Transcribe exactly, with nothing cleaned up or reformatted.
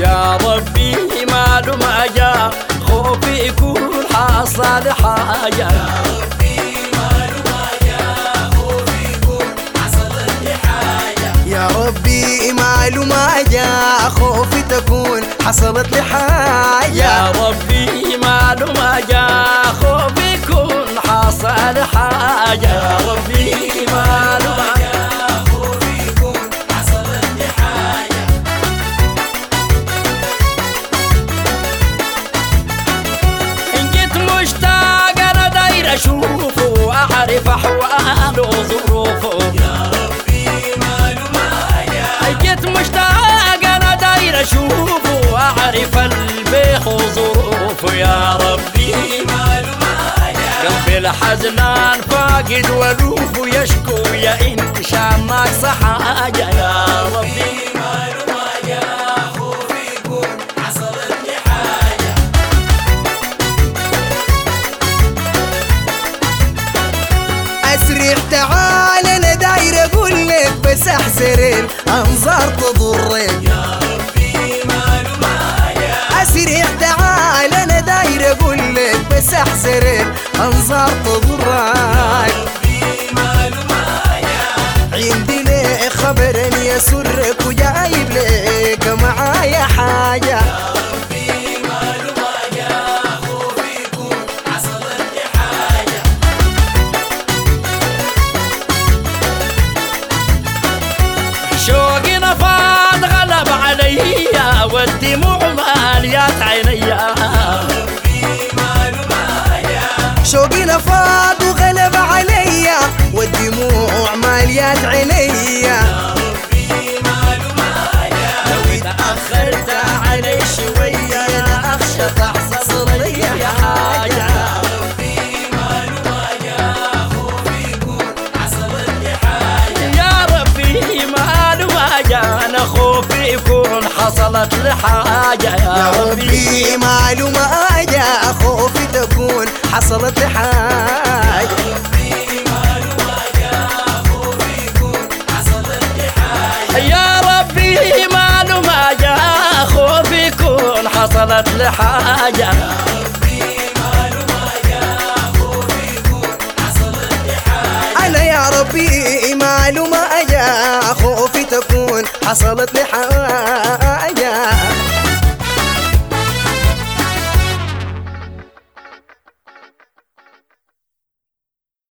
يا ربي ماله ما جا خوفي يكون حصل حاجة. يا ربي ماله ما جا خوفي يكون حصلت لي حاجة. يا ربي ماله ما جا خوفي تكون حصلت لي حاجة. يا ربي ماله ما جا خوفي يكون حصل حاجة. يا ربي ماله ما جا خوفي يكون حصلت لي حاجة. إن جيت مشتاق أنا داير أشوفه وأعرف أحواله وظروفه. يا ربي ماله ما جا. إن جيت مشتاق أنا داير أشوفه وأعرف البيخ وظروفه. يا ربي ماله ما جا. قلبي الحزنان فاقد ولوفه يشكو يا إن شام ناقص حاجة. يا ربي ماله ما جا خوفي يكون حصلت لي حاجة. اسرع تعال انا داير اقول لك بس احذر الانظار تضرك. يا ربي ماله ما جا. اسرع تعال انا داير اقول لك بس احذر الانظار تضرك. ربي ماله ما جا. عندي لك خبر يسرك وجايب لك معايا حاجة. يا ربي ماله ما جا خوفي يكون حصلت لي حاجة. شوقي نفاض غلب عليا والدموع ماليات عينيا. ربي ماله ما جا. شوقي نفاض وغلب عليا والدموع ماليات عينيا. يا ربي ماله ما جا. لو تأخرت علي شوية أنا أخشى تحصل لي حاجة. ربي ماله ما جا خوفي يكون حصلت لي حاجة. يا ربي ماله ما جانا خوفي يكون حصلت لي حاجة. يا ربي ماله ما جا خوفي تكون حصلت لي حاجة. ربي ماله ما جا خوفي يكون حصلت لي حاجة. يا ربي ماله ما جا خوفي يكون حصلت لي حاجة. ربي ماله ما جا خوفي يكون حصلت لي حاجة. أنا يا ربي ماله ما جا خوفي تكون حصلت لي حاجة.